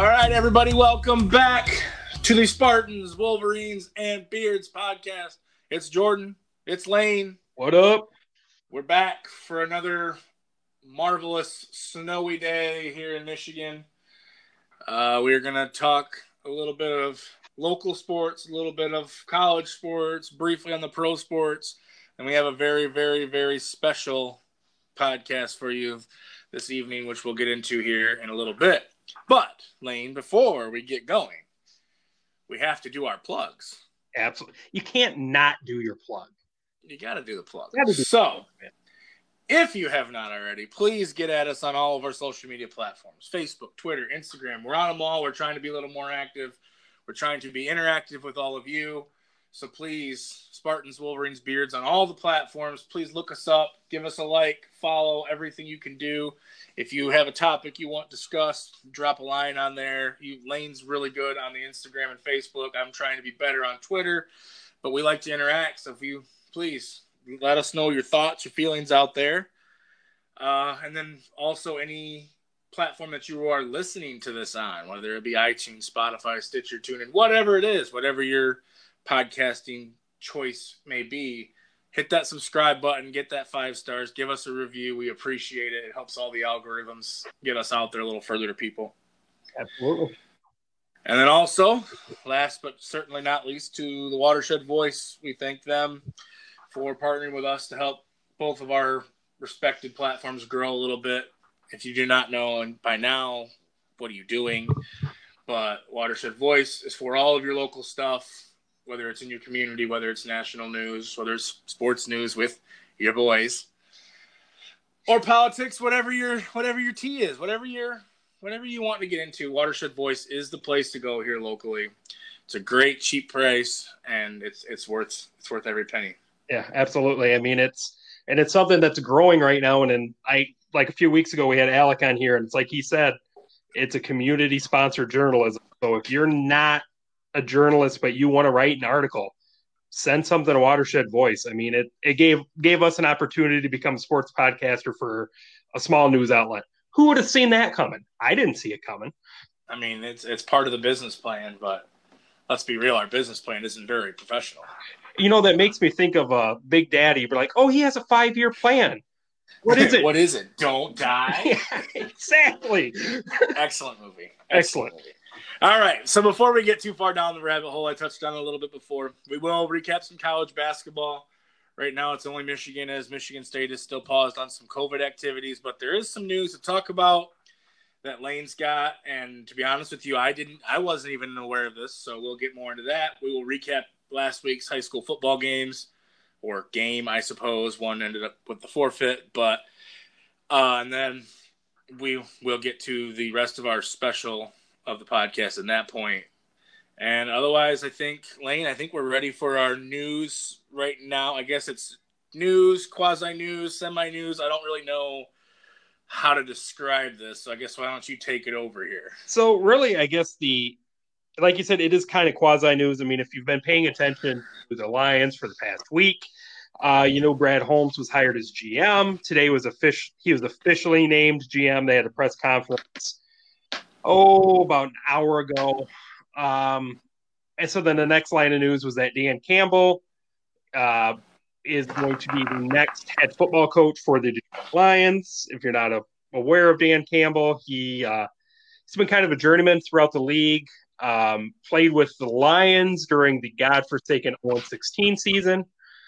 All right, everybody, welcome back to the Spartans, Wolverines, and Beards podcast. It's Jordan. It's Lane. What up? We're back for another marvelous snowy day here in Michigan. We're going to talk a little bit of local sports, a little bit of college sports, briefly on the pro sports, and we have a very, very, very special podcast for you this evening, which we'll get into here in a little bit. But, Lane, before we get going, we have to do our plugs. Absolutely. You can't not do your plug. You got to do the plug. So, if you have not already, please get at us on all of our social media platforms. Facebook, Twitter, Instagram. We're on them all. We're trying to be a little more active. We're trying to be interactive with all of you. So please, Spartans, Wolverines, Beards on all the platforms. Please look us up. Give us a like. Follow everything you can do. If you have a topic you want discussed, drop a line on there. Lane's really good on the Instagram and Facebook. I'm trying to be better on Twitter. But we like to interact. So if you, please, let us know your thoughts, your feelings out there. And then also any platform that you are listening to this on, whether it be iTunes, Spotify, Stitcher, TuneIn, whatever it is, whatever your podcasting choice may be, hit that subscribe button, get that 5 stars, give us a review. We appreciate it. It helps all the algorithms get us out there a little further to people. Absolutely. And then also, last but certainly not least, to the Watershed Voice, we thank them for partnering with us to help both of our respected platforms grow a little bit. If you do not know, and by now, what are you doing? But Watershed Voice is for all of your local stuff, whether it's in your community, whether it's national news, whether it's sports news with your boys, or politics, whatever your tea is, whatever you want to get into. Watershed Voice is the place to go here locally. It's a great, cheap price, and it's worth every penny. Yeah, absolutely. I mean, it's something that's growing right now. And like a few weeks ago, we had Alec on here, and it's like he said, it's a community-sponsored journalism. So if you're not a journalist, but you want to write an article, send something to Watershed Voice. I mean, it gave us an opportunity to become a sports podcaster for a small news outlet. Who would have seen that coming? I didn't see it coming. I mean, it's part of the business plan, but let's be real, our business plan isn't very professional. You know, that makes me think of Big Daddy. We're like, oh, he has a 5-year plan. What is it? What is it? Don't die? Yeah, exactly. Excellent movie. Excellent. All right, so before we get too far down the rabbit hole, I touched on it a little bit before. We will recap some college basketball. Right now, it's only Michigan, as Michigan State is still paused on some COVID activities, but there is some news to talk about that Lane's got. And to be honest with you, I wasn't even aware of this, so we'll get more into that. We will recap last week's high school football games, or game, I suppose. One ended up with the forfeit, but and then we'll get to the rest of our special of the podcast at that point. And otherwise, I think, Lane, we're ready for our news right now. I guess it's news, quasi-news, semi-news. I don't really know how to describe this, so I guess why don't you take it over here? So really, I guess like you said, it is kind of quasi-news. I mean, if you've been paying attention to the Lions for the past week, Brad Holmes was hired as GM. Today he was officially named GM. They had a press conference about an hour ago. And so then the next line of news was that Dan Campbell is going to be the next head football coach for the Detroit Lions. If you're not aware of Dan Campbell, he's been kind of a journeyman throughout the league. Played with the Lions during the godforsaken 0-16 season.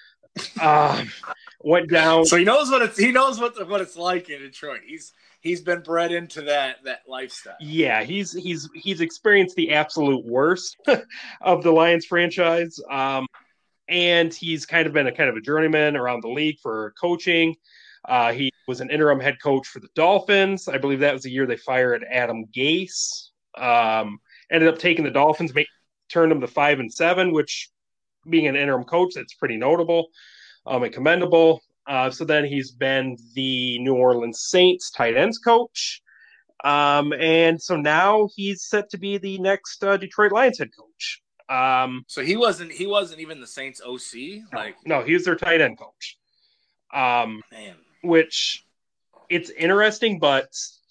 Went down. So he knows what it's like in Detroit. He's been bred into that lifestyle. Yeah, he's experienced the absolute worst of the Lions franchise. And he's kind of been a journeyman around the league for coaching. He was an interim head coach for the Dolphins. I believe that was the year they fired Adam Gase. Ended up taking the Dolphins, turned them to 5-7, which, being an interim coach, that's pretty notable and commendable. So then he's been the New Orleans Saints tight ends coach. And so now he's set to be the next Detroit Lions head coach. So he wasn't even the Saints OC? No, he was their tight end coach. Man. Which, it's interesting, but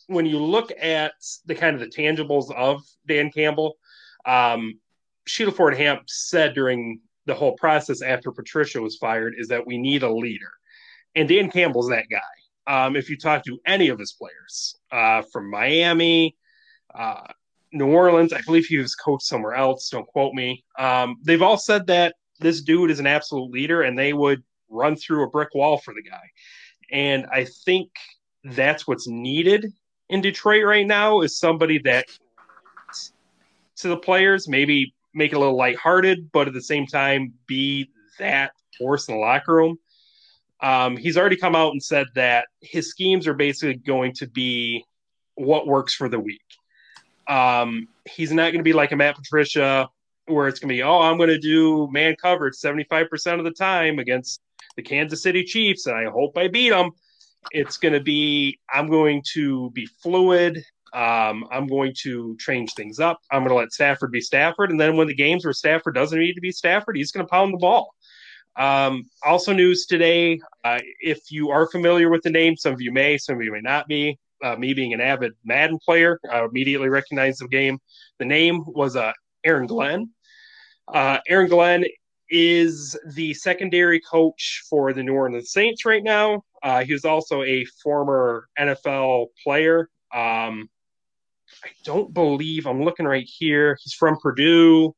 when you look at the kind of the tangibles of Dan Campbell, Sheila Ford Hamp said during the whole process after Patricia was fired is that we need a leader. And Dan Campbell's that guy. If you talk to any of his players from Miami, New Orleans, I believe he was coached somewhere else, don't quote me. They've all said that this dude is an absolute leader and they would run through a brick wall for the guy. And I think that's what's needed in Detroit right now is somebody that to the players, maybe make it a little lighthearted, but at the same time be that force in the locker room. He's already come out and said that his schemes are basically going to be what works for the week. He's not going to be like a Matt Patricia where it's going to be, I'm going to do man coverage 75% of the time against the Kansas City Chiefs, and I hope I beat them. It's going to be, I'm going to be fluid. I'm going to change things up. I'm going to let Stafford be Stafford. And then when the games where Stafford doesn't need to be Stafford, he's going to pound the ball. Also news today, if you are familiar with the name, some of you may not be. Me being an avid Madden player, I immediately recognized the game. The name was Aaron Glenn. Aaron Glenn is the secondary coach for the New Orleans Saints right now. He was also a former NFL player. I don't believe, I'm looking right here, he's from Purdue.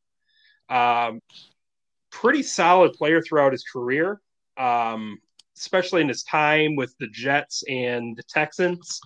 Pretty solid player throughout his career, especially in his time with the Jets and the Texans.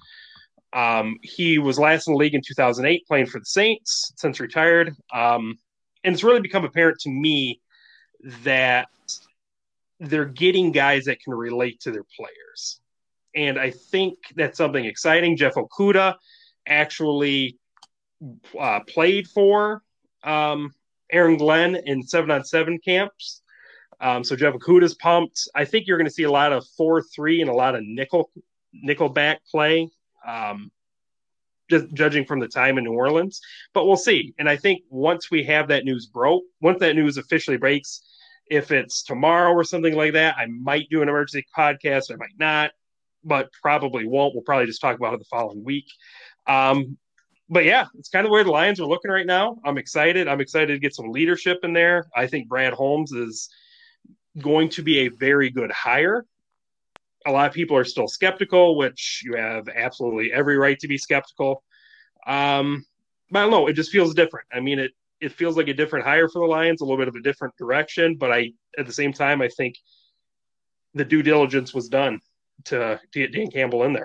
He was last in the league in 2008 playing for the Saints, since retired. And it's really become apparent to me that they're getting guys that can relate to their players. And I think that's something exciting. Jeff Okudah actually played for Aaron Glenn in 7-on-7 camps. So Jeff Okudah's pumped. I think you're going to see a lot of 4-3 and a lot of nickelback play, just judging from the time in New Orleans. But we'll see. And I think once we have that news once that news officially breaks, if it's tomorrow or something like that, I might do an emergency podcast. I might not, but probably won't. We'll probably just talk about it the following week. But yeah, it's kind of where the Lions are looking right now. I'm excited. I'm excited to get some leadership in there. I think Brad Holmes is going to be a very good hire. A lot of people are still skeptical, which you have absolutely every right to be skeptical. But I don't know. It just feels different. I mean, it feels like a different hire for the Lions, a little bit of a different direction. But at the same time, I think the due diligence was done to get Dan Campbell in there.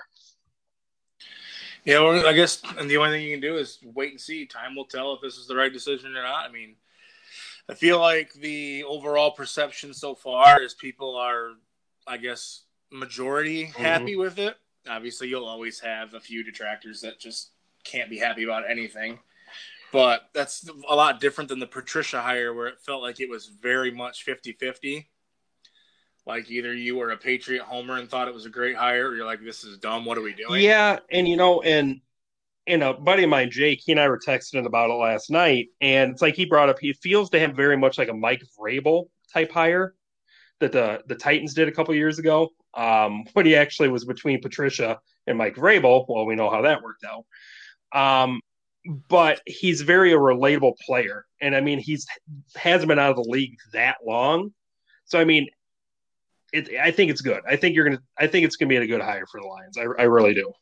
Yeah, well, I guess and the only thing you can do is wait and see. Time will tell if this is the right decision or not. I mean, I feel like the overall perception so far is people are, I guess, majority happy with it. Obviously, you'll always have a few detractors that just can't be happy about anything. But that's a lot different than the Patricia hire where it felt like it was very much 50-50. Like either you were a Patriot homer and thought it was a great hire, or you're like, this is dumb. What are we doing? Yeah, and and a buddy of mine, Jake, he and I were texting about it last night, and it's like he brought up, he feels to him very much like a Mike Vrabel type hire that the Titans did a couple years ago, when he actually was between Patricia and Mike Vrabel. Well, we know how that worked out. But he's a relatable player, and I mean, hasn't been out of the league that long, so I mean. I think it's good. I think it's gonna be a good hire for the Lions. I really do.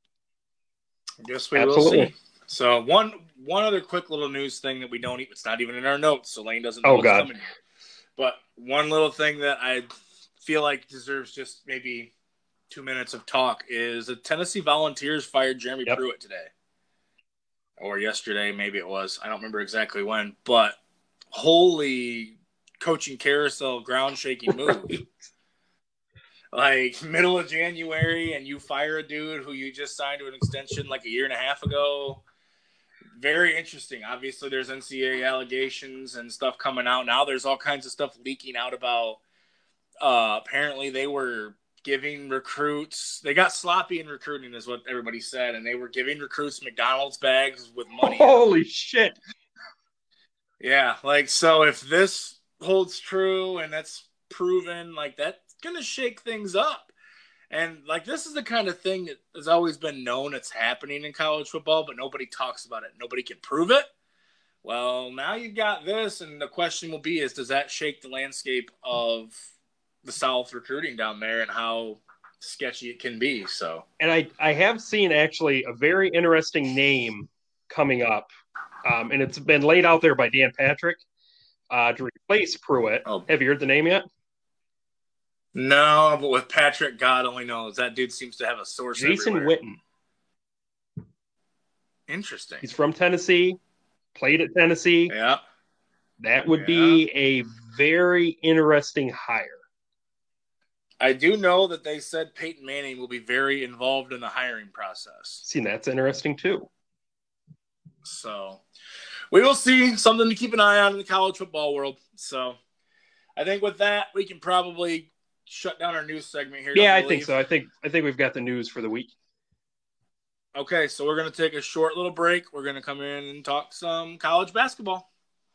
I guess we will see. So one other quick little news thing that we don't even, it's not even in our notes, so Lane doesn't know what's coming here. But one little thing that I feel like deserves just maybe 2 minutes of talk is the Tennessee Volunteers fired Jeremy Pruitt today. Or yesterday, maybe it was. I don't remember exactly when, but holy coaching carousel ground shaking move. Like middle of January and you fire a dude who you just signed to an extension like a year and a half ago. Very interesting. Obviously there's NCAA allegations and stuff coming out. Now there's all kinds of stuff leaking out about apparently they were giving recruits, they got sloppy in recruiting is what everybody said, and they were giving recruits McDonald's bags with money. Holy shit. Yeah, like so if this holds true and that's proven, like that's gonna shake things up. And, like, this is the kind of thing that has always been known it's happening in college football, but nobody talks about it. Nobody can prove it. Well, now you've got this, and the question will be does that shake the landscape of the South recruiting down there and how sketchy it can be? So, and I have seen actually a very interesting name coming up, and it's been laid out there by Dan Patrick to replace Pruitt. Oh. Have you heard the name yet? No, but with Patrick, God only knows. That dude seems to have a source Jason everywhere. Witten. Interesting. He's from Tennessee, played at Tennessee. Yeah. That would be a very interesting hire. I do know that they said Peyton Manning will be very involved in the hiring process. See, that's interesting too. So we will see. Something to keep an eye on in the college football world. So I think with that, we can probably shut down our news segment here. Yeah, I think so. I think we've got the news for the week. Okay, so we're going to take a short little break. We're going to come in and talk some college basketball.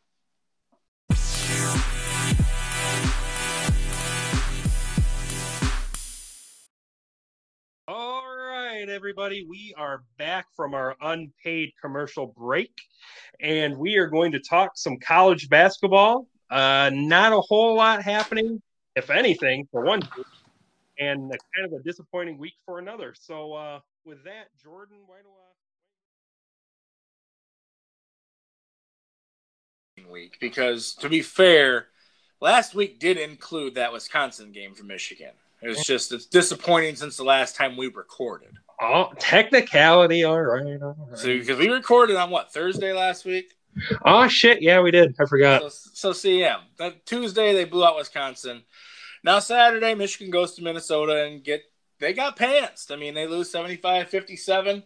All right, everybody. We are back from our unpaid commercial break, and we are going to talk some college basketball. Not a whole lot happening, if anything, for one group, and kind of a disappointing week for another. So with that, Jordan, why do week? Because to be fair, last week did include that Wisconsin game for Michigan. It's disappointing since the last time we recorded. Oh, technicality. All right. So because we recorded on Thursday last week? Oh shit, yeah, we did. I forgot. So see, yeah, that Tuesday they blew out Wisconsin. Now Saturday, Michigan goes to Minnesota and they got pantsed. I mean, they lose 75-57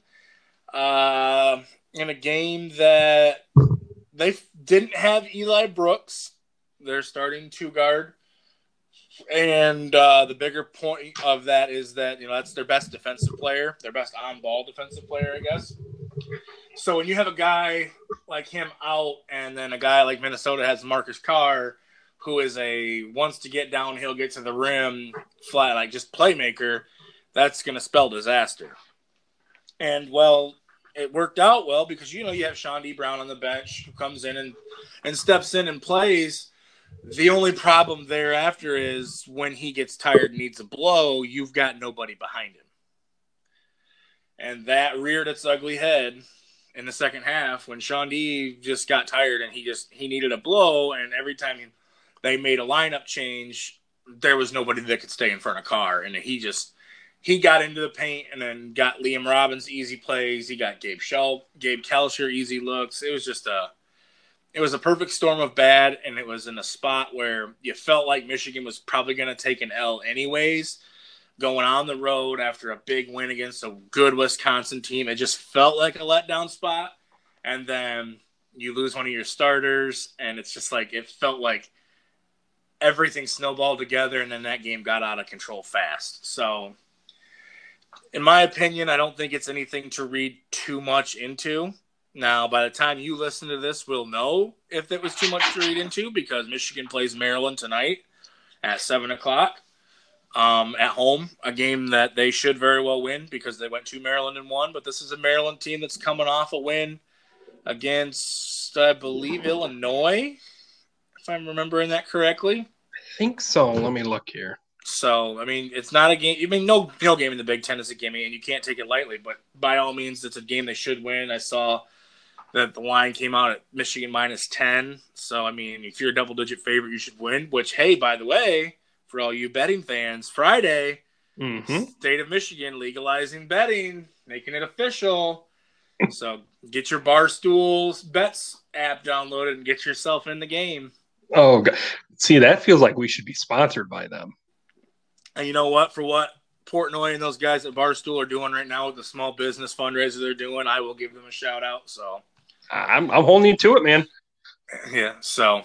in a game that they didn't have Eli Brooks, their starting two guard. And the bigger point of that is that, that's their best defensive player, their best on-ball defensive player, I guess. So when you have a guy like him out and then a guy like Minnesota has Marcus Carr, who is wants to get downhill, get to the rim, flat, like just playmaker, that's going to spell disaster. And, well, it worked out well because, you have Sean D. Brown on the bench who comes in and steps in and plays. The only problem thereafter is when he gets tired and needs a blow, you've got nobody behind him. And that reared its ugly head in the second half when Sean D just got tired and he needed a blow. And every time they made a lineup change, there was nobody that could stay in front of Carr. And he got into the paint and then got Liam Robbins easy plays. He got Gabe Kalsher easy looks. It was a perfect storm of bad, and it was in a spot where you felt like Michigan was probably going to take an L anyways, going on the road after a big win against a good Wisconsin team. It just felt like a letdown spot, and then you lose one of your starters, and it's just like it felt like everything snowballed together, and then that game got out of control fast. So, in my opinion, I don't think it's anything to read too much into. Now, by the time you listen to this, we'll know if it was too much to read into because Michigan plays Maryland tonight at 7 o'clock at home, a game that they should very well win because they went to Maryland and won. But this is a Maryland team that's coming off a win against, I believe, Illinois, if I'm remembering that correctly. I think so. Let me look here. So, I mean, it's not a game. I mean, no game in the Big Ten is a game, and you can't take it lightly. But by all means, it's a game they should win. I saw that the line came out at Michigan -10. So, I mean, if you're a double-digit favorite, you should win. Which, hey, by the way, for all you betting fans, Friday, State of Michigan legalizing betting, making it official. So, get your Barstool Bets app downloaded and get yourself in the game. Oh, God. See, that feels like we should be sponsored by them. And you know what? For what Portnoy and those guys at Barstool are doing right now with the small business fundraiser they're doing, I will give them a shout out. So I'm holding you to it, man. Yeah. So,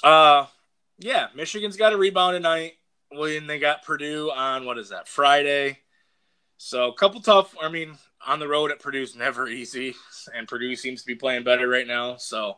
Michigan's got a rebound tonight. When they got Purdue on Friday. So a couple tough. I mean, on the road at Purdue's never easy, and Purdue seems to be playing better right now. So,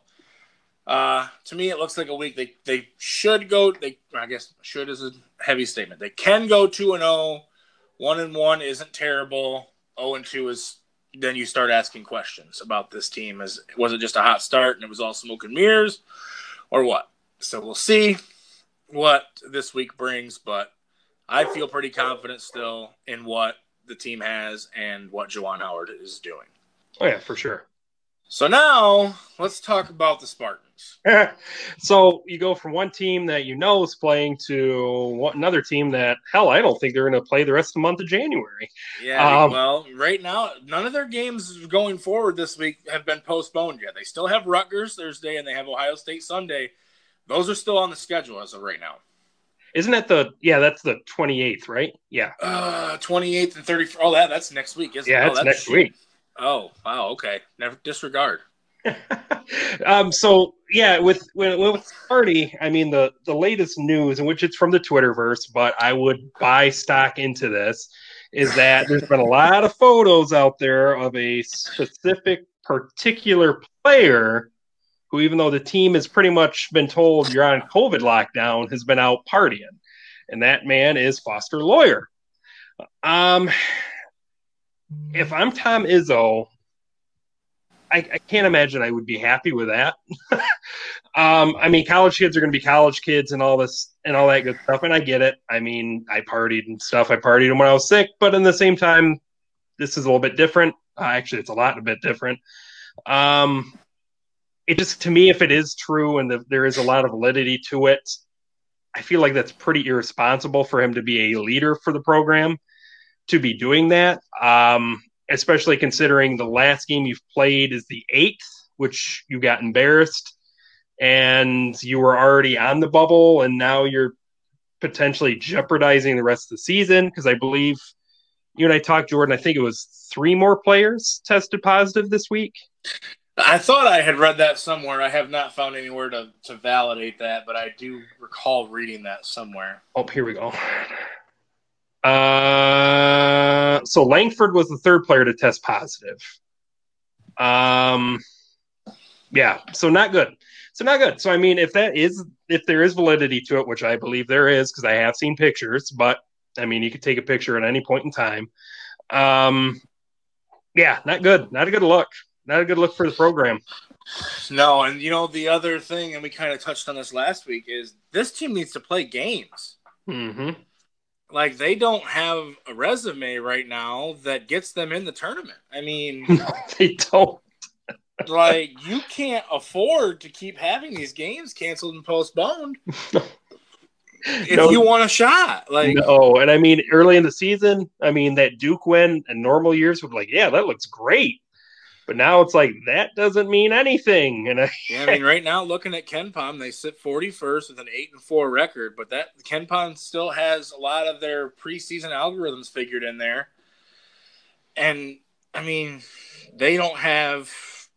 to me, it looks like a week they should go. I guess should is a heavy statement. They can go 2-0 1-1 isn't terrible. 0-2 is then you start asking questions about this team. Was it just a hot start and it was all smoke and mirrors, or what? So we'll see what this week brings, but I feel pretty confident still in what the team has and what Juwan Howard is doing. Oh, yeah, for sure. So now let's talk about the Spartans. So you go from one team that is playing to another team that, hell, I don't think they're going to play the rest of the month of January. Yeah, well, right now, none of their games going forward this week have been postponed yet. They still have Rutgers Thursday and they have Ohio State Sunday. Those are still on the schedule as of right now. Isn't that that's the 28th, right? Yeah. 28th and 30th. Oh, that's next week, isn't it? Yeah, that's next week. Oh, wow, okay. Never disregard. So yeah, with Sparty, I mean the latest news, in which it's from the Twitterverse, but I would buy stock into this, is that there's been a lot of photos out there of a specific particular player who, even though the team has pretty much been told you're on COVID lockdown, has been out partying. And that man is Foster Loyer. If I'm Tom Izzo, I can't imagine I would be happy with that. I mean, college kids are going to be college kids and all this and all that good stuff. And I get it. I mean, I partied and stuff. I partied when I was sick, but in the same time, this is a little bit different. Actually, it's a bit different. It just, to me, if it is true and there is a lot of validity to it, I feel like that's pretty irresponsible for him to be a leader for the program, to be doing that. Especially considering the last game you've played is the 8th, which you got embarrassed, and you were already on the bubble, and now you're potentially jeopardizing the rest of the season, because I believe you and I talked, Jordan, I think it was 3 more players tested positive this week. I thought I had read that somewhere. I have not found anywhere to validate that, but I do recall reading that somewhere. Oh, here we go. So Langford was the 3rd player to test positive. Yeah, so not good. So I mean, if there is validity to it, which I believe there is, because I have seen pictures, but I mean, you could take a picture at any point in time. Yeah, not good. Not a good look. Not a good look for the program. No, and the other thing, and we kind of touched on this last week, is this team needs to play games. Mm-hmm. Like, they don't have a resume right now that gets them in the tournament. I mean, no, they don't. Like, you can't afford to keep having these games canceled and postponed if you want a shot. Like, no, and I mean, early in the season, I mean, that Duke win in normal years would be like, yeah, that looks great. But now it's like, that doesn't mean anything. And I mean, right now, looking at KenPom, they sit 41st with an 8-4 record, but that KenPom still has a lot of their preseason algorithms figured in there. And I mean, they don't have.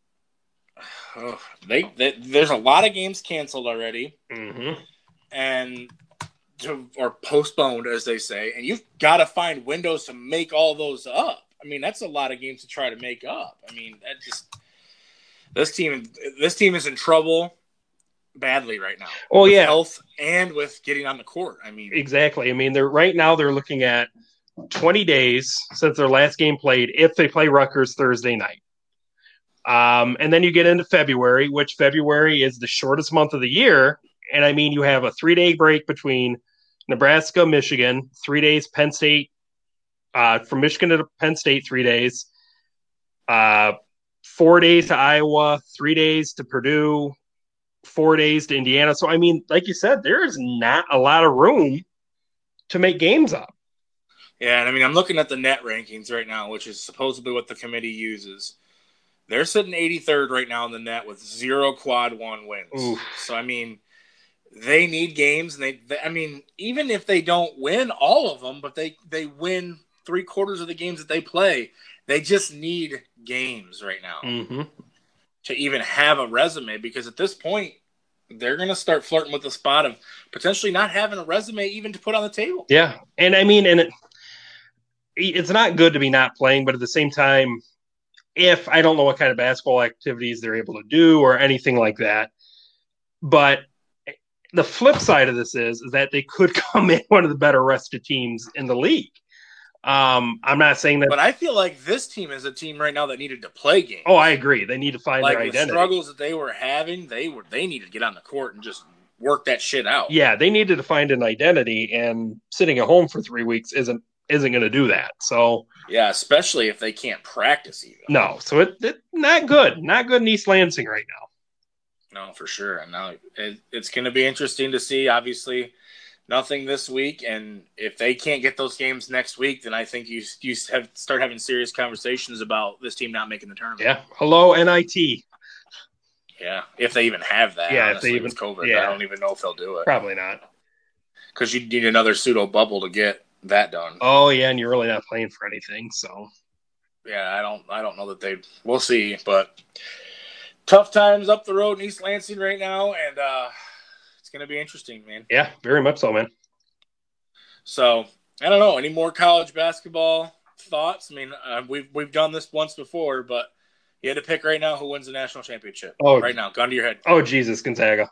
There's a lot of games canceled already, and or postponed, as they say, and you've got to find windows to make all those up. I mean, that's a lot of games to try to make up. I mean, this team is in trouble badly right now. Oh, yeah, health and with getting on the court. I mean, exactly. I mean, they're looking at 20 days since their last game played, if they play Rutgers Thursday night. And then you get into February, which February is the shortest month of the year. And I mean, you have a 3-day break between Nebraska, Michigan, 3 days, Penn State. From Michigan to Penn State, 3 days, 4 days to Iowa, 3 days to Purdue, 4 days to Indiana. So, I mean, like you said, there is not a lot of room to make games up. Yeah, and I mean, I'm looking at the net rankings right now, which is supposedly what the committee uses. They're sitting 83rd right now in the net with 0 quad 1 wins. Oof. So, I mean, they need games, and I mean, even if they don't win all of them, but they win 3/4 of the games that they play, they just need games right now to even have a resume, because at this point, they're going to start flirting with the spot of potentially not having a resume even to put on the table. Yeah, and I mean, and it's not good to be not playing, but at the same time, if I don't know what kind of basketball activities they're able to do or anything like that, but the flip side of this is that they could come in one of the better rested teams in the league. I'm not saying that. But I feel like this team is a team right now that needed to play games. Oh, I agree. They need to find their identity. The struggles that they were having, they needed to get on the court and just work that shit out. Yeah, they needed to find an identity, and sitting at home for 3 weeks isn't going to do that. So yeah, especially if they can't practice even. No, so it not good in East Lansing right now. No, for sure. And now it's going to be interesting to see. Obviously, nothing this week, and if they can't get those games next week, then I think you start having serious conversations about this team not making the tournament. Yeah, hello NIT. Yeah, if they even have that. Yeah, honestly, if they even with COVID, yeah. I don't even know if they'll do it. Probably not, because you need another pseudo bubble to get that done. Oh yeah, and you're really not playing for anything, so. Yeah, I don't know that they. We'll see, but tough times up the road in East Lansing right now, and it's going to be interesting, man. Yeah, very much so, man. So I don't know. Any more college basketball thoughts? I mean, we've done this once before, but you had to pick right now who wins the national championship. Oh, right now, gun to your head. Oh Jesus, Gonzaga.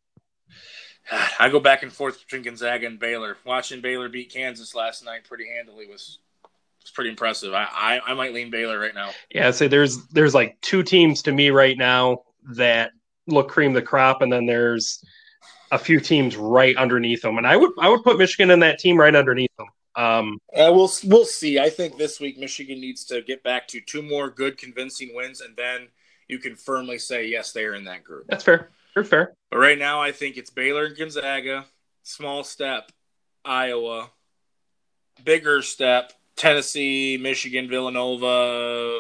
I go back and forth between Gonzaga and Baylor. Watching Baylor beat Kansas last night pretty handily was pretty impressive. I might lean Baylor right now. Yeah, I'd say there's like two teams to me right now that look cream of the crop, and then there's a few teams right underneath them. And I would put Michigan in that team right underneath them. We'll see. I think this week Michigan needs to get back to 2 more good, convincing wins, and then you can firmly say, yes, they are in that group. That's fair. Very fair. But right now, I think it's Baylor and Gonzaga, small step, Iowa, bigger step, Tennessee, Michigan, Villanova,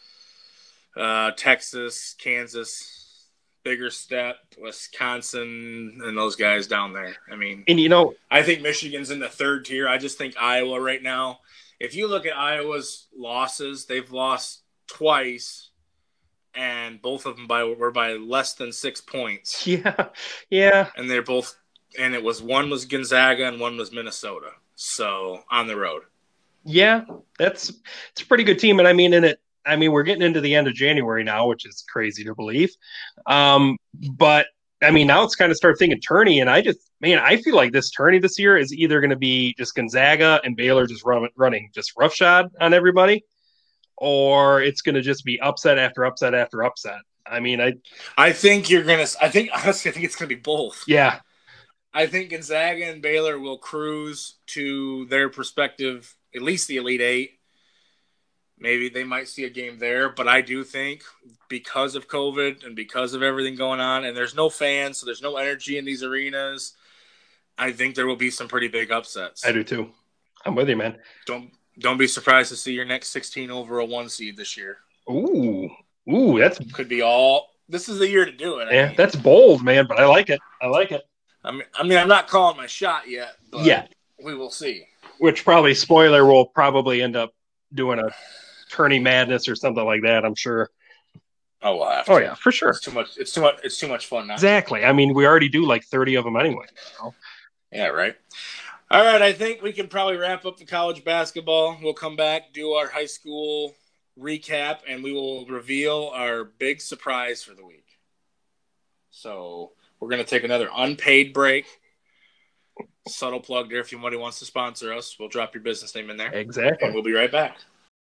Texas, Kansas. Bigger step, Wisconsin, and those guys down there. I mean, and I think Michigan's in the 3rd tier. I just think Iowa right now, if you look at Iowa's losses, they've lost twice, and both of them were by less than 6 points. Yeah. And they're both, and one was Gonzaga and one was Minnesota. So on the road. Yeah, it's a pretty good team, and I mean, we're getting into the end of January now, which is crazy to believe. But I mean, now it's kind of start thinking tourney, and I feel like this tourney this year is either going to be just Gonzaga and Baylor just running just roughshod on everybody, or it's going to just be upset after upset after upset. I mean, I think honestly, I think it's going to be both. Yeah. I think Gonzaga and Baylor will cruise to their perspective, at least the Elite Eight. Maybe they might see a game there, but I do think because of COVID and because of everything going on, and there's no fans, so there's no energy in these arenas, I think there will be some pretty big upsets. I do too. I'm with you, man. Don't be surprised to see your next 16 over a 1 seed this year. Ooh, that could be all. This is the year to do it. Yeah, that's bold, man, but I like it. I mean, I'm not calling my shot yet. But yeah, we will see. Which probably spoiler will probably end up doing a tourney madness or something like that, I'm sure. Oh, we'll have to. Oh yeah, for sure. It's too much fun now. Exactly. I mean, we already do like 30 of them anyway. So. Yeah, right. All right, I think we can probably wrap up the college basketball. We'll come back, do our high school recap, and we will reveal our big surprise for the week. So we're going to take another unpaid break. Subtle plug there if anybody wants to sponsor us. We'll drop your business name in there. Exactly. And we'll be right back.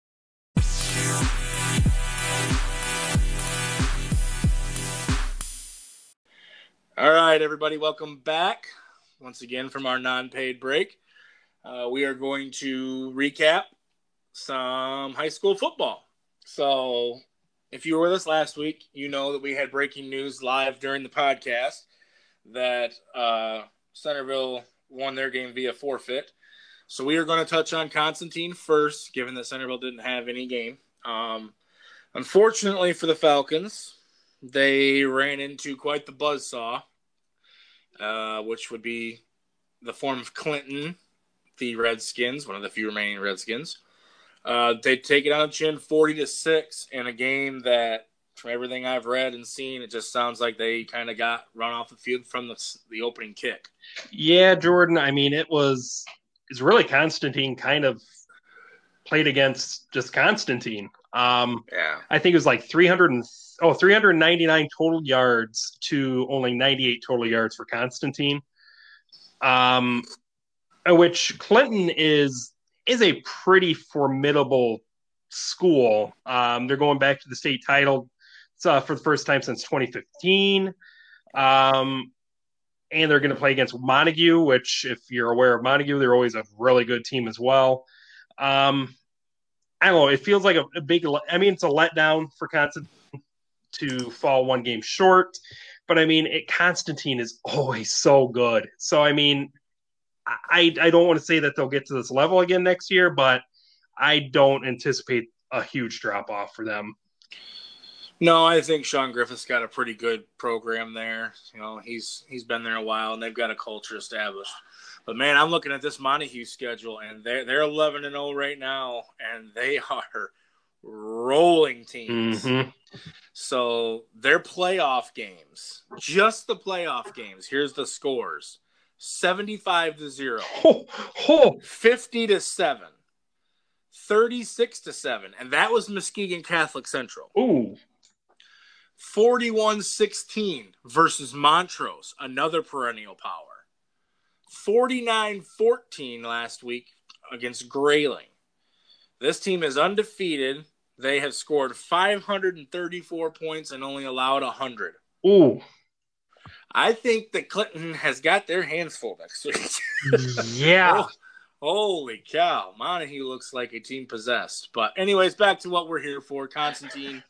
All right, everybody, welcome back once again from our non-paid break. We are going to recap some high school football. So if you were with us last week, you know that we had breaking news live during the podcast that Centerville won their game via forfeit. So we are going to touch on Constantine first, given that Centerville didn't have any game. Unfortunately for the Falcons, they ran into quite the buzzsaw, which would be the form of Clinton, the Redskins, one of the few remaining Redskins. They take it on the chin 40-6 in a game that, from everything I've read and seen, it just sounds like they kind of got run off the field from the opening kick. Yeah, Jordan. I mean, it's really Constantine kind of played against just Constantine. Yeah. I think it was like 399 total yards to only 98 total yards for Constantine. Which Clinton is is a pretty formidable school. They're going back to the state title for the first time since 2015. And they're going to play against Montague, which, if you're aware of Montague, they're always a really good team as well. I don't know. It feels like a big. I mean, it's a letdown for Constantine to fall one game short, but I mean, Constantine is always so good. So I mean, I don't want to say that they'll get to this level again next year, but I don't anticipate a huge drop off for them. No, I think Sean Griffith's got a pretty good program there. You know, he's been there a while, and they've got a culture established. But man, I'm looking at this Montague schedule, and they're 11-0 right now, and they are rolling teams. Mm-hmm. So their playoff games, just the playoff games. Here's the scores: 75-0, 50-7, 36-7, and that was Muskegon Catholic Central. Ooh. 41-16 versus Montrose, another perennial power. 49-14 last week against Grayling. This team is undefeated. They have scored 534 points and only allowed 100. Ooh. I think that Clinton has got their hands full next week. Yeah. Holy cow. Montague looks like a team possessed. But anyways, back to what we're here for. Constantine.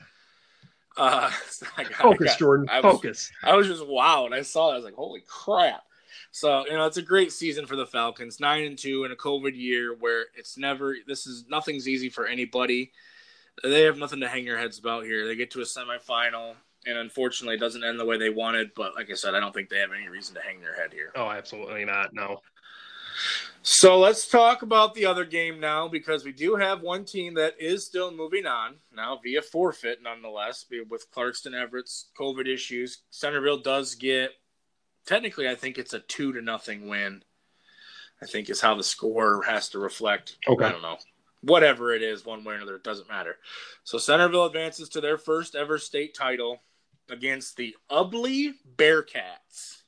Focus, Jordan. Focus. I was just wowed. I saw that. I was like, holy crap. So, you know, it's a great season for the Falcons. 9-2 in a COVID year where nothing's easy for anybody. They have nothing to hang their heads about here. They get to a semifinal, and unfortunately it doesn't end the way they wanted. But like I said, I don't think they have any reason to hang their head here. Oh, absolutely not. No. So let's talk about the other game now, because we do have one team that is still moving on now via forfeit, nonetheless, with Clarkston Everett's COVID issues. Centerville does get, technically, I think it's a 2-0 win. I think is how the score has to reflect. Okay. I don't know. Whatever it is, one way or another, it doesn't matter. So Centerville advances to their first ever state title against the Ubly Bearcats.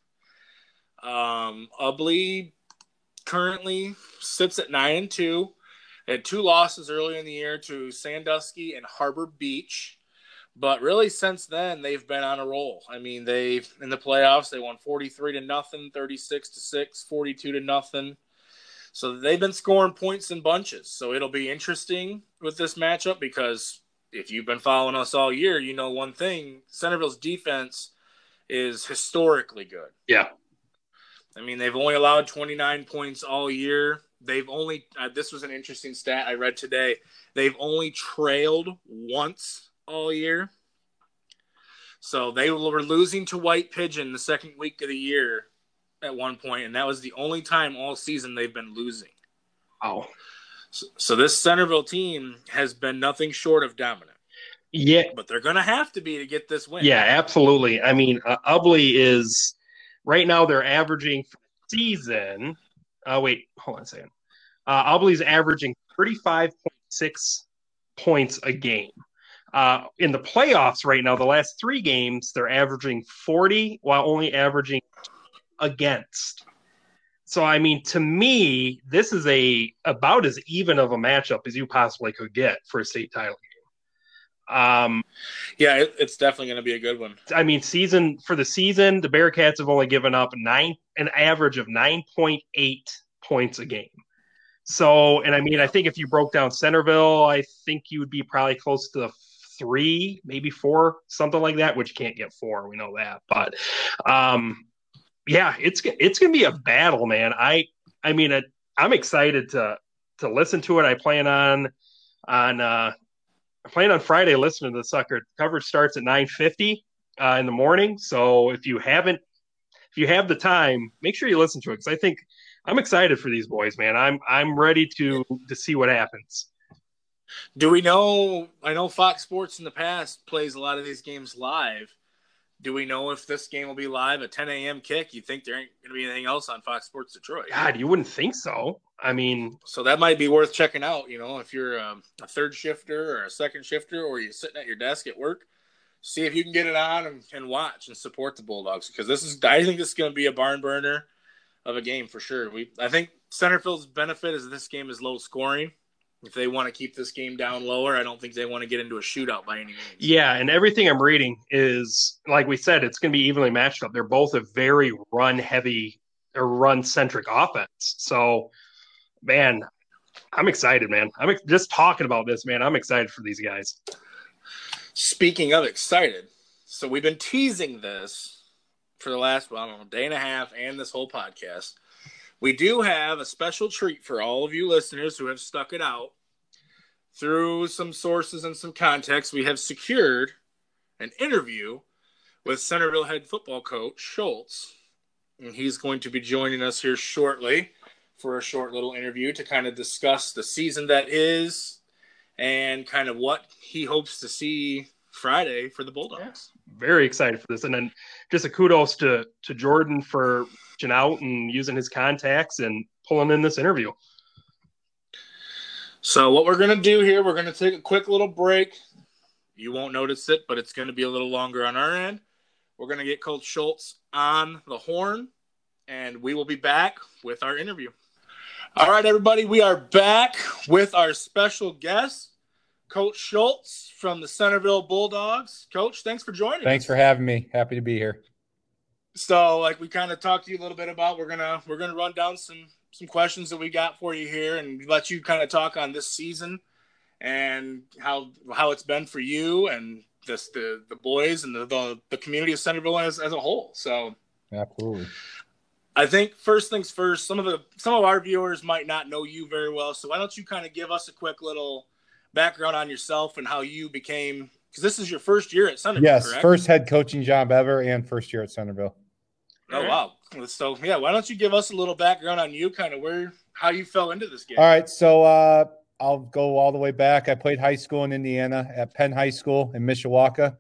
Ubly currently sits at 9-2. They had 2 losses early in the year to Sandusky and Harbor Beach. But really, since then, they've been on a roll. I mean, in the playoffs, they won 43-0, 36-6, 42-0. So they've been scoring points in bunches. So it'll be interesting with this matchup, because if you've been following us all year, you know one thing: Centerville's defense is historically good. Yeah. I mean, they've only allowed 29 points all year. They've only this was an interesting stat I read today. They've only trailed once all year. So they were losing to White Pigeon the second week of the year at one point, and that was the only time all season they've been losing. Oh. So this Centerville team has been nothing short of dominant. Yeah. But they're going to have to be to get this win. Yeah, absolutely. I mean, Ubly is right now they're averaging for the season. Wait, hold on a second. Ubly's averaging 35.6 points a game. In the playoffs right now, the last 3 games, they're averaging 40 while only averaging against. So, I mean, to me, this is about as even of a matchup as you possibly could get for a state title game. Yeah, it's definitely going to be a good one. I mean, for the season, the Bearcats have only given up an average of 9.8 points a game. So, and I mean, I think if you broke down Centerville, I think you would be probably close to 3, maybe 4, something like that, which you can't get 4. We know that. But, yeah, it's going to be a battle, man. I mean, I'm excited to listen to it. I plan on Friday listening to the sucker. Coverage starts at 9:50 in the morning. So if you have the time, make sure you listen to it, because I think I'm excited for these boys, man. I'm ready to see what happens. Do we know? I know Fox Sports in the past plays a lot of these games live. Do we know if this game will be live at 10 a.m. kick? You think there ain't going to be anything else on Fox Sports Detroit? God, you wouldn't think so. I mean, so that might be worth checking out. You know, if you're a third shifter or a second shifter, or you're sitting at your desk at work, see if you can get it on and watch and support the Bulldogs, because I think this is going to be a barn burner of a game for sure. I think Centerville's benefit is this game is low scoring. If they want to keep this game down lower, I don't think they want to get into a shootout by any means. Yeah, and everything I'm reading is, like we said, it's going to be evenly matched up. They're both a very run-heavy or run-centric offense. So, man, I'm excited, man. I'm just talking about this, man. I'm excited for these guys. Speaking of excited, so we've been teasing this for the last, day and a half and this whole podcast. We do have a special treat for all of you listeners who have stuck it out. Through some sources and some context, we have secured an interview with Centerville head football coach Schultz. And he's going to be joining us here shortly for a short little interview to kind of discuss the season that is and kind of what he hopes to see Friday for the Bulldogs. Very excited for this. And then just a kudos to Jordan for reaching out and using his contacts and pulling in this interview. So what we're going to do here, we're going to take a quick little break. You won't notice it, but it's going to be a little longer on our end. We're going to get Coach Schultz on the horn, and we will be back with our interview. All right, everybody, we are back with our special guest, Coach Schultz from the Centerville Bulldogs. Coach, thanks for joining us. Thanks for having me. Happy to be here. So, like we kind of talked to you a little bit about, we're gonna run down some questions that we got for you here, and let you kind of talk on this season and how it's been for you and just the boys and the community of Centerville as a whole. So, absolutely. I think first things first. Some of our viewers might not know you very well, so why don't you kind of give us a quick little background on yourself and how you became, because this is your first year at Centerville. Yes, correct? First head coaching job ever and first year at Centerville. Oh, wow. So, yeah, why don't you give us a little background on you, kind of how you fell into this game? All right, so I'll go all the way back. I played high school in Indiana at Penn High School in Mishawaka.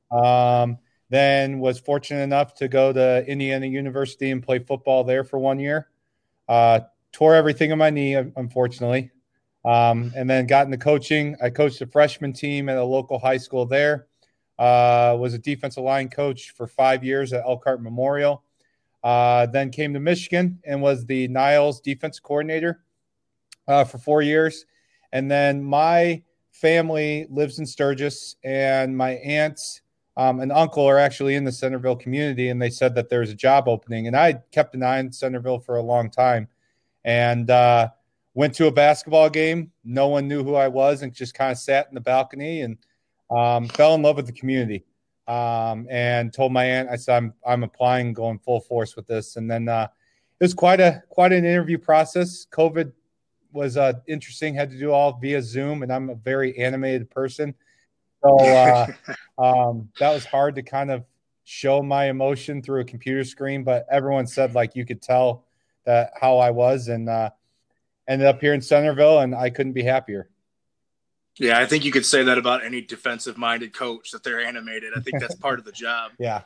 Then was fortunate enough to go to Indiana University and play football there for 1 year. Tore everything in my knee, unfortunately. And then got into coaching. I coached a freshman team at a local high school there. Was a defensive line coach for 5 years at Elkhart Memorial. Then came to Michigan and was the Niles defense coordinator for 4 years. And then my family lives in Sturgis, and my aunts and uncle are actually in the Centerville community, and they said that there's a job opening. And I kept an eye on Centerville for a long time, and went to a basketball game. No one knew who I was, and just kind of sat in the balcony and fell in love with the community. And told my aunt, I said, I'm applying, going full force with this. And then it was quite an interview process. COVID was interesting, had to do all via Zoom, and I'm a very animated person. So that was hard to kind of show my emotion through a computer screen, but everyone said, like, you could tell that how I was, and ended up here in Centerville, and I couldn't be happier. Yeah, I think you could say that about any defensive-minded coach, that they're animated. I think that's part of the job. Yeah.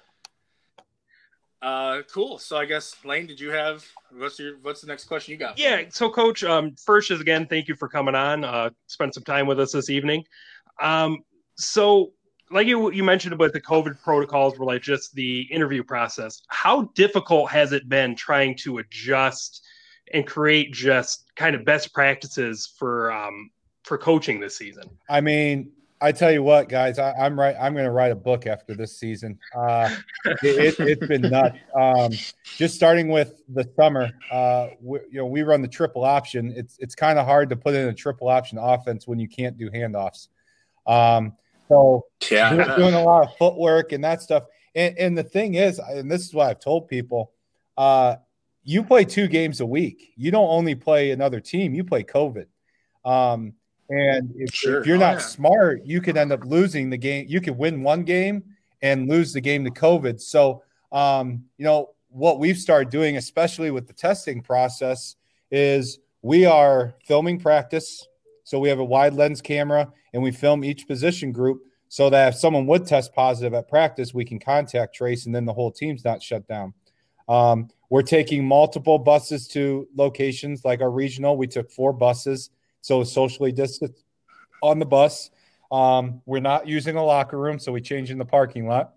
Cool. So I guess, Lane, did you have what's the next question you got? Yeah. So, Coach, first is, again, thank you for coming on. Spend some time with us this evening. So, like you mentioned about the COVID protocols, were like just the interview process. How difficult has it been trying to adjust and create just kind of best practices for coaching this season? I mean, I tell you what, guys, I'm going to write a book after this season. It's been nuts. Just starting with the summer, we run the triple option. It's kind of hard to put in a triple option offense when you can't do handoffs. So doing a lot of footwork and that stuff. And the thing is, and this is what I've told people, you play 2 games a week. You don't only play another team, you play COVID. And if you're not smart, you could end up losing the game. You could win one game and lose the game to COVID. So, what we've started doing, especially with the testing process, is we are filming practice. So we have a wide lens camera, and we film each position group so that if someone would test positive at practice, we can contact trace, and then the whole team's not shut down. We're taking multiple buses to locations like our regional. We took 4 buses. So socially distanced on the bus. We're not using a locker room, so we change in the parking lot.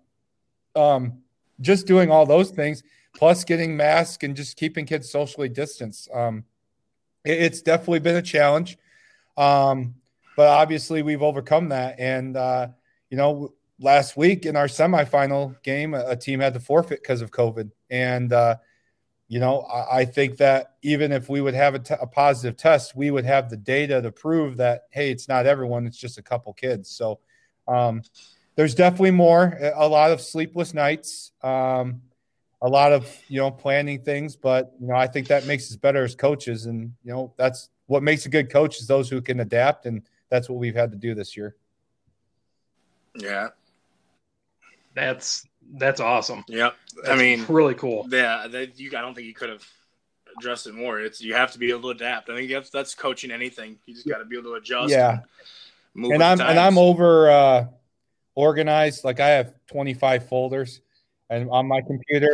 Just doing all those things, plus getting masks and just keeping kids socially distanced. It's definitely been a challenge. But obviously we've overcome that. And, last week in our semifinal game, a team had to forfeit because of COVID. And, I think that even if we would have a positive test, we would have the data to prove that, hey, it's not everyone, it's just a couple kids. So there's definitely more, a lot of sleepless nights, a lot of, planning things. But, I think that makes us better as coaches. And, that's what makes a good coach is those who can adapt. And that's what we've had to do this year. Yeah. That's awesome. Yep. That's really cool. Yeah. I don't think you could have addressed it more. You have to be able to adapt. I think that's coaching anything. You just got to be able to adjust. Yeah. And I'm over organized. Like I have 25 folders and on my computer.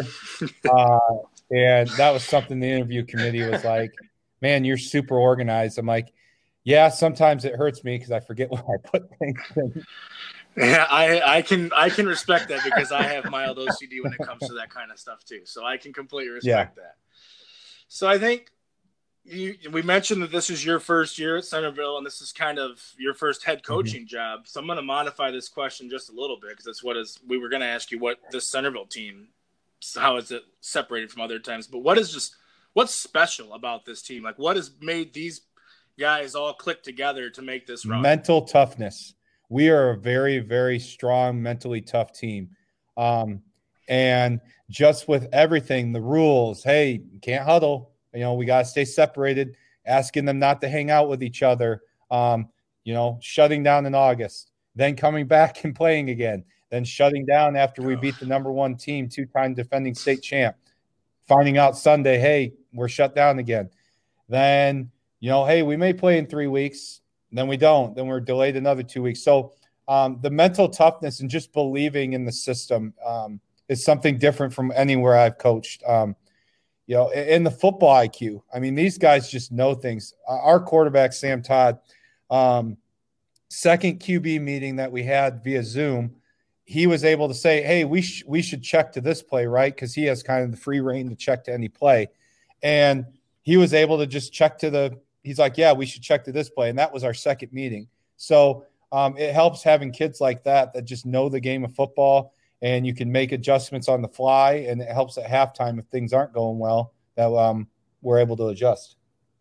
And that was something the interview committee was like, man, you're super organized. I'm like, yeah, sometimes it hurts me because I forget where I put things in. Yeah, I can respect that because I have mild OCD when it comes to that kind of stuff too. So I can completely respect that. So I think we mentioned that this is your first year at Centerville and this is kind of your first head coaching job. So I'm going to modify this question just a little bit because we were going to ask you what this Centerville team, how is it separated from other times, but what's special about this team? Like what has made these guys all click together to make this run? Mental toughness. We are a very, very strong, mentally tough team. And just with everything, the rules, hey, you can't huddle. We got to stay separated, asking them not to hang out with each other, shutting down in August, then coming back and playing again, then shutting down after we beat the number one team, 2-time defending state champ, finding out Sunday, hey, we're shut down again. Then, hey, we may play in 3 weeks. Then we don't. Then we're delayed another 2 weeks. So the mental toughness and just believing in the system is something different from anywhere I've coached. In the football IQ, I mean, these guys just know things. Our quarterback, Sam Todd, second QB meeting that we had via Zoom, he was able to say, hey, we should check to this play, right? Because he has kind of the free reign to check to any play. And he was able to just check to he's like, yeah, we should check to this play. And that was our second meeting. So it helps having kids like that just know the game of football and you can make adjustments on the fly. And it helps at halftime if things aren't going well that we're able to adjust.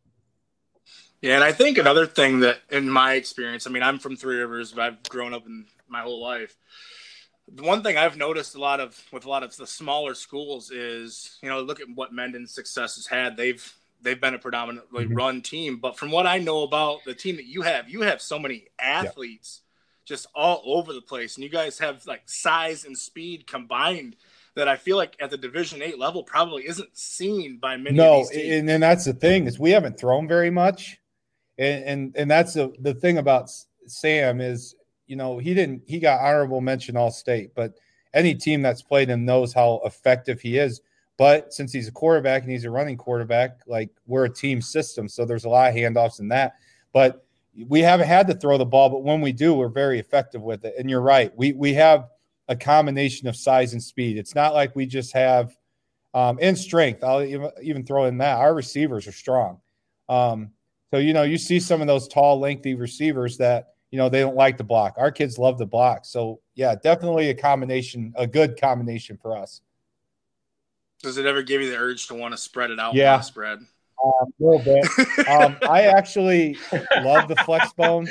Yeah. And I think another thing that in my experience, I mean, I'm from Three Rivers, but I've grown up in my whole life. The one thing I've noticed with a lot of the smaller schools is, look at what Menden's success has had. They've been a predominantly run team, but from what I know about the team that you have so many athletes just all over the place. And you guys have like size and speed combined that I feel like at the Division 8 level probably isn't seen by many of these teams. And that's the thing is we haven't thrown very much. And that's the thing about Sam is, he got honorable mention all state, but any team that's played him knows how effective he is. But since he's a quarterback and he's a running quarterback, like we're a team system. So there's a lot of handoffs in that. But we haven't had to throw the ball. But when we do, we're very effective with it. And you're right. We have a combination of size and speed. It's not like we just have and strength. I'll even throw in that. Our receivers are strong. So, you see some of those tall, lengthy receivers that, they don't like to block. Our kids love to block. So, yeah, definitely a good combination for us. Does it ever give you the urge to want to spread it out? Yeah. Spread? A little bit. I actually love the flex bone.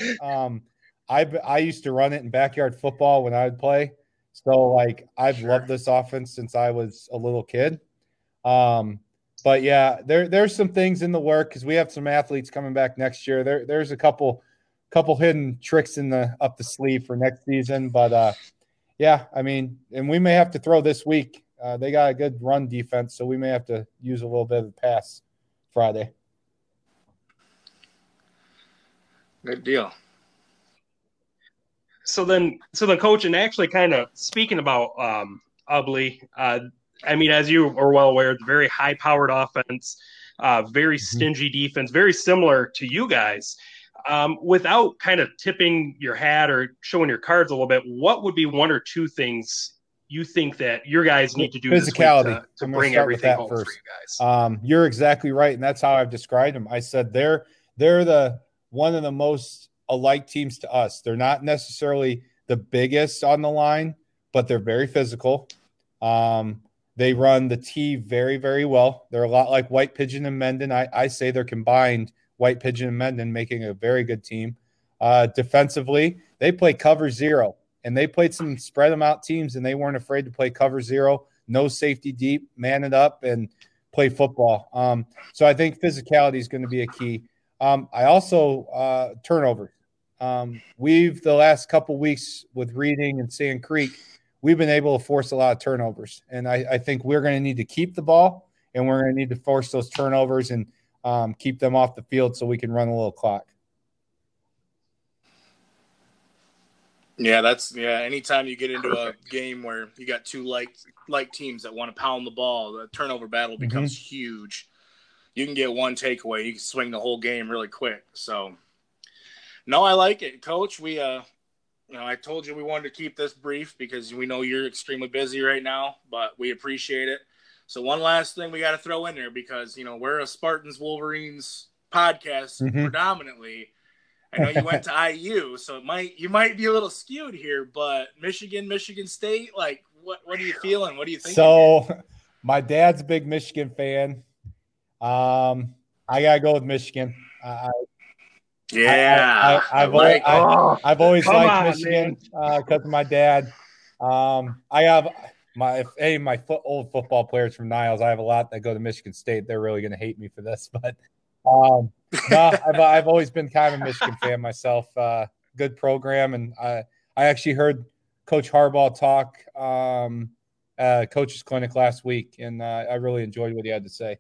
I used to run it in backyard football when I would play. So, I've loved this offense since I was a little kid. But, yeah, there's some things in the work because we have some athletes coming back next year. There's a couple hidden tricks up the sleeve for next season. But, yeah, I mean, and we may have to throw this week. They got a good run defense, so we may have to use a little bit of the pass Friday. Good deal. So then, Coach, and actually kind of speaking about Ubly, I mean, as you are well aware, it's a very high-powered offense, very stingy defense, very similar to you guys. Without kind of tipping your hat or showing your cards a little bit, what would be one or two things you think that your guys need to do physicality this week to bring everything home first. For you guys? You're exactly right, and that's how I've described them. I said they're the one of the most alike teams to us. They're not necessarily the biggest on the line, but they're very physical. They run the T very, very well. They're a lot like White Pigeon and Mendon. I say they're combined, White Pigeon and Mendon, making a very good team. Defensively, they play cover zero. And they played some spread them out teams, and they weren't afraid to play cover zero, no safety deep, man it up, and play football. So I think physicality is going to be a key. I also turnovers. We've the last couple weeks with Reading and Sand Creek, we've been able to force a lot of turnovers, and I think we're going to need to keep the ball, and we're going to need to force those turnovers and keep them off the field so we can run a little clock. Yeah, anytime you get into a game where you got two like teams that want to pound the ball, the turnover battle becomes huge. You can get one takeaway, you can swing the whole game really quick. So, no, I like it, Coach. We, I told you we wanted to keep this brief because we know you're extremely busy right now, but we appreciate it. So, one last thing we got to throw in there because we're a Spartans Wolverines podcast predominantly. I know you went to IU, so you might be a little skewed here, but Michigan State, like what are you feeling? What do you think? So my dad's a big Michigan fan. I gotta go with Michigan. I've always liked Michigan because of my dad. I have my old football players from Niles. I have a lot that go to Michigan State. They're really going to hate me for this, but no, I've always been kind of a Michigan fan myself. Good program, and I actually heard Coach Harbaugh talk coaches clinic last week, and I really enjoyed what he had to say.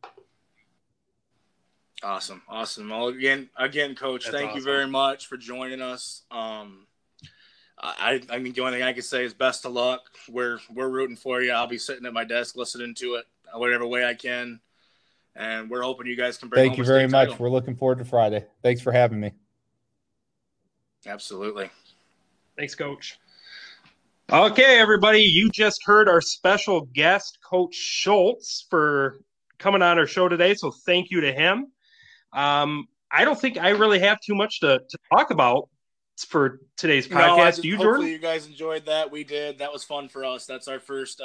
Awesome. Well, again, Coach, thank you very much for joining us. I mean, the only thing I can say is best of luck. We're rooting for you. I'll be sitting at my desk listening to it whatever way I can. And we're hoping you guys can bring Thank you very much. Title. We're looking forward to Friday. Thanks for having me. Absolutely. Thanks, Coach. Okay, everybody. You just heard our special guest, Coach Schultz, for coming on our show today. So thank you to him. I don't think I really have too much to talk about for today's podcast. Do you, Jordan? Hopefully you guys enjoyed that. We did. That was fun for us. That's our first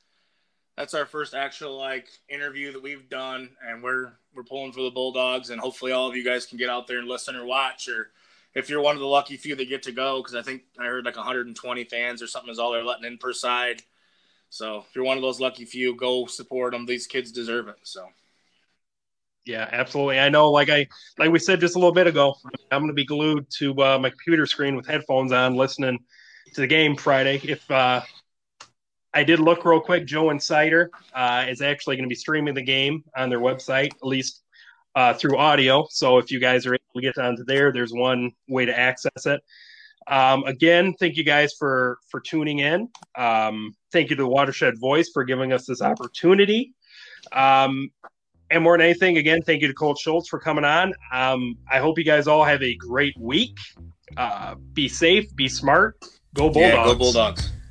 actual interview that we've done, and we're pulling for the Bulldogs, and hopefully all of you guys can get out there and listen or watch, or if you're one of the lucky few that get to go, because I think I heard 120 fans or something is all they're letting in per side. So if you're one of those lucky few, go support them. These kids deserve it. So. Yeah, absolutely. I know, like we said just a little bit ago, I'm going to be glued to my computer screen with headphones on, listening to the game Friday. If I did look real quick, Joe Insider is actually going to be streaming the game on their website, at least through audio. So if you guys are able to get onto there, there's one way to access it. Again, thank you guys for tuning in. Thank you to the Watershed Voice for giving us this opportunity. And more than anything, again, thank you to Coach Schultz for coming on. I hope you guys all have a great week. Be safe, be smart. Go Bulldogs. Yeah, go Bulldogs.